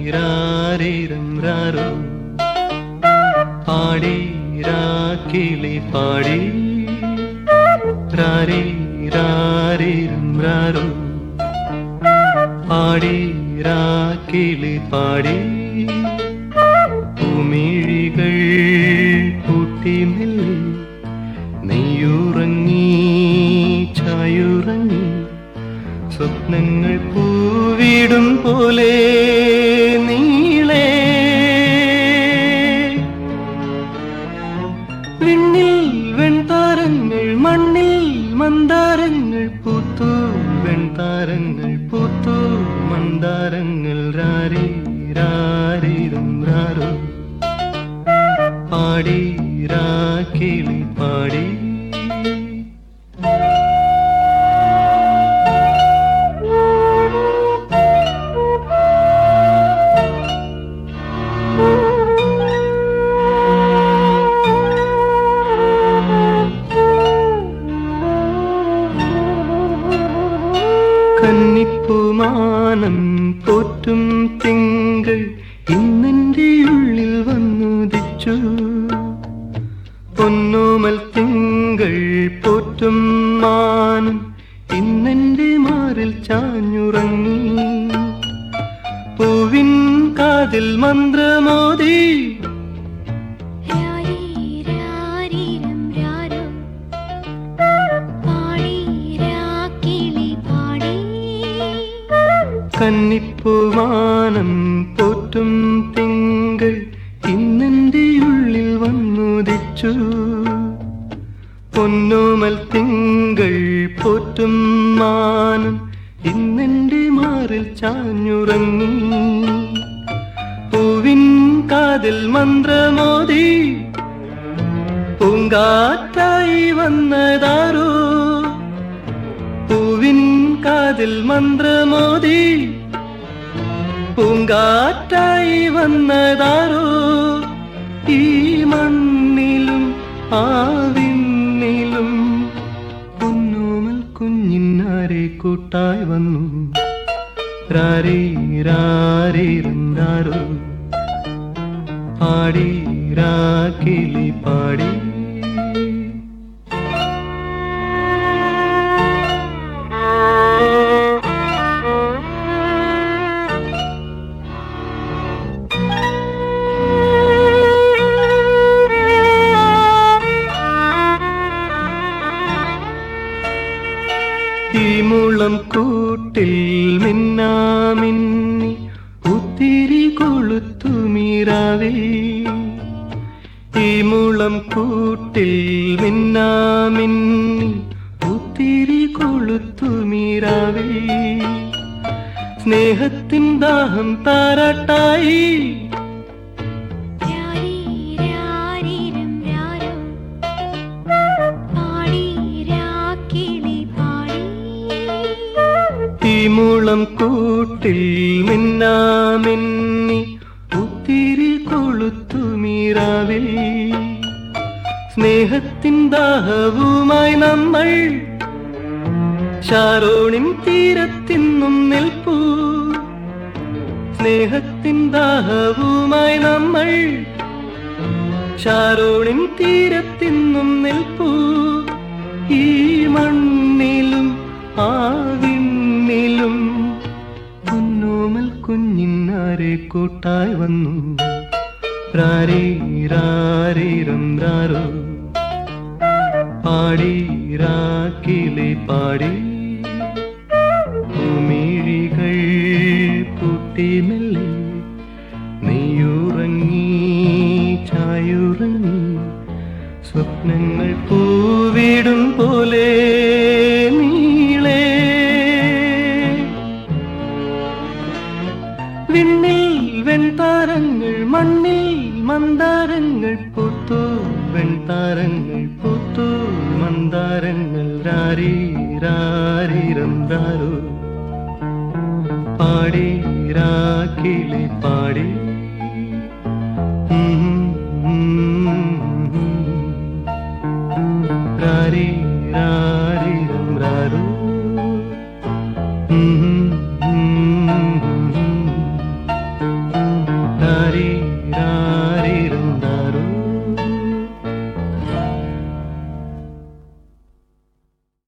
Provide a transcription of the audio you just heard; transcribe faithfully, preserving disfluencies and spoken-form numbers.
രാരിരം രാരോ പാടി രാക്കിളി പാടി രാരി രാരിരം രാരോ പാടി രാക്കിളി പാടി പൂമിഴികൾ കൂട്ടിമെല്ലെ നെയ്യുറങ്ങി ചായുറങ്ങി സ്വപ്നങ്ങൾ പൂവിടും പോലെ നീളേ വിണ്ണിൽ വെൺതാരങ്ങൾ മണ്ണിൽ മന്ദാരങ്ങൾ പൂത്തു വെൺതാരങ്ങൾ പൂത്തു മന്ദാരങ്ങൾ രാരി രാരിരം രാരോ പാടി രാക്കിളി പാടി കന്നിപ്പൂമാനം പോറ്റും തിങ്കൾ ഇന്നെൻ്റെ ഉള്ളിൽ വന്നുദിച്ചു പൊന്നോമൽ തിങ്കൾ പോറ്റും മാനം ഇന്നെൻ്റെ മാറിൽ ചാഞ്ഞുറങ്ങി പൂവിൻ കാതിൽ മന്ത്രമോദി കന്നിപ്പൂമാനം പോറ്റും തിങ്കൾ ഇന്നെൻ്റെ ഉള്ളിൽ വന്നുദിച്ചു പൊന്നോമൽ തിങ്കൾ പോറ്റും മാനം ഇന്നെൻ്റെ മാറിൽ ചാഞ്ഞുറങ്ങി പൂവിൻ കാതിൽ മന്ത്രമോദി പൂങ്കാറ്റായി വന്നതാരോ പൂവിൻ കാതിൽ മന്ത്രമോദി പൂങ്കാറ്റായി വന്നതാരോ ഈ മണ്ണിലും ആവിന്നിലും പൊന്നോമൽ കുഞ്ഞിനാരെ കൂട്ടായി വന്നു രാരി രാരിരം രാരോ പാടി രാക്കിളി പാടി ഈ മുളം കൂട്ടിൽ മിന്നാമിന്നി ഒത്തിരി കൊളുത്തു മീരാവേ ഈ മുളം കൂട്ടിൽ മിന്നാമിന്നി ഒത്തിരി കൊളുത്തു മീരാവേ സ്നേഹത്തിൻ ദാഹം താരാട്ടായി ഈ മുളം കൂട്ടിൽ മിന്നാമിന്നി ഒത്തിരി കൊളുത്തു മീരാവിൽ സ്നേഹത്തിൻ ദാഹവുമായി നമ്മൾ ഷാരോണിൻ തീരത്തിന്നും നിൽപ്പൂ സ്നേഹത്തിൻ ദാഹവുമായി നമ്മൾ ഷാരോണിൻ തീരത്തിന്നും നിൽപ്പൂ ഈ മണ്ണിലും ആവിന്നിലും പൊന്നോമൽ കുഞ്ഞിനാരെ കൂട്ടായി വന്നു രാരി രാരിരം രാരോ പാടി രാക്കിളി പാടി ഭൂമിഴികൾ പൂട്ടിമെല്ലെ നെയ്യുറങ്ങി ചായുറങ്ങി സ്വപ്നങ്ങൾ പൂവിടും പോലെ നീളേ വിണ്ണിൽ വെൺതാരങ്ങൾ മണ്ണിൽ മന്ദാരങ്ങൾ പൂത്തു വെൺതാരങ്ങൾ പൂത്തു മന്ദാരങ്ങൾ രാരി രാരിരം രാരോ പാടി രാക്കിളി പാടി രാരി രാരിരം രാരോ Mm-hmm. രാരി രാ